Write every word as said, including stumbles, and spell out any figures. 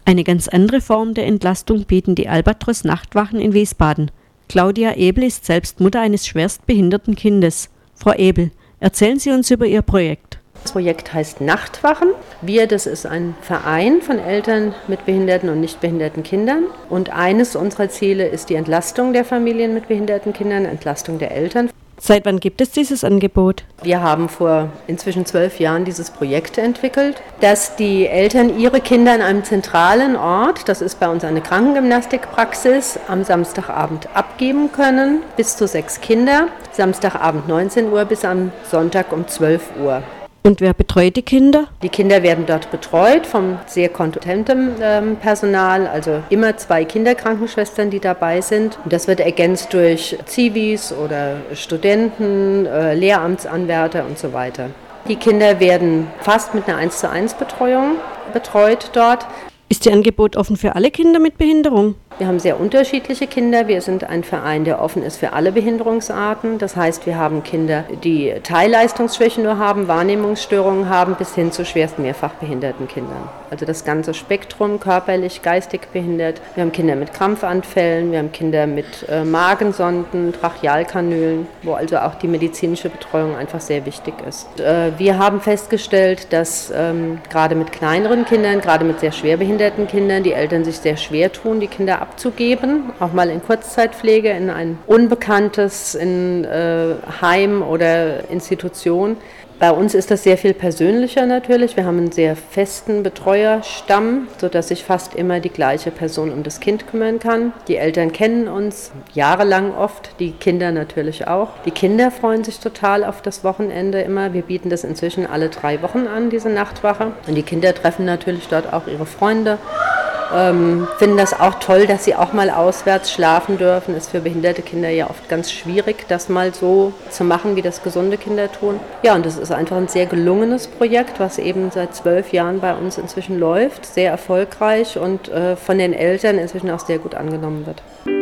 Eine ganz andere Form der Entlastung bieten die Albatros-Nachtwachen in Wiesbaden. Claudia Ebel ist selbst Mutter eines schwerst behinderten Kindes. Frau Ebel, erzählen Sie uns über Ihr Projekt. Das Projekt heißt Nachtwachen. Wir, das ist ein Verein von Eltern mit behinderten und nicht behinderten Kindern. Und eines unserer Ziele ist die Entlastung der Familien mit behinderten Kindern, Entlastung der Eltern. Seit wann gibt es dieses Angebot? Wir haben vor inzwischen zwölf Jahren dieses Projekt entwickelt, dass die Eltern ihre Kinder an einem zentralen Ort, das ist bei uns eine Krankengymnastikpraxis, am Samstagabend abgeben können, bis zu sechs Kinder, Samstagabend neunzehn Uhr bis am Sonntag um zwölf Uhr. Und wer betreut die Kinder? Die Kinder werden dort betreut vom sehr kompetentem ähm, Personal, also immer zwei Kinderkrankenschwestern, die dabei sind. Und das wird ergänzt durch Zivis oder Studenten, äh, Lehramtsanwärter und so weiter. Die Kinder werden fast mit einer eins zu eins Betreuung betreut dort. Ist Ihr Angebot offen für alle Kinder mit Behinderung? Wir haben sehr unterschiedliche Kinder. Wir sind ein Verein, der offen ist für alle Behinderungsarten. Das heißt, wir haben Kinder, die Teilleistungsschwächen nur haben, Wahrnehmungsstörungen haben, bis hin zu schwerst mehrfach behinderten Kindern. Also das ganze Spektrum, körperlich, geistig behindert. Wir haben Kinder mit Krampfanfällen, wir haben Kinder mit äh, Magensonden, Trachealkanülen, wo also auch die medizinische Betreuung einfach sehr wichtig ist. Und, äh, wir haben festgestellt, dass ähm, gerade mit kleineren Kindern, gerade mit sehr schwer behinderten Kindern, die Eltern sich sehr schwer tun, die Kinder abzugeben, auch mal in Kurzzeitpflege, in ein unbekanntes in, äh, Heim oder Institution. Bei uns ist das sehr viel persönlicher natürlich. Wir haben einen sehr festen Betreuerstamm, sodass sich fast immer die gleiche Person um das Kind kümmern kann. Die Eltern kennen uns jahrelang oft, die Kinder natürlich auch. Die Kinder freuen sich total auf das Wochenende immer. Wir bieten das inzwischen alle drei Wochen an, diese Nachtwache. Und die Kinder treffen natürlich dort auch ihre Freunde. Ähm, finden das auch toll, dass sie auch mal auswärts schlafen dürfen. Ist für behinderte Kinder ja oft ganz schwierig, das mal so zu machen, wie das gesunde Kinder tun. Ja, und das ist einfach ein sehr gelungenes Projekt, was eben seit zwölf Jahren bei uns inzwischen läuft, sehr erfolgreich und äh, von den Eltern inzwischen auch sehr gut angenommen wird.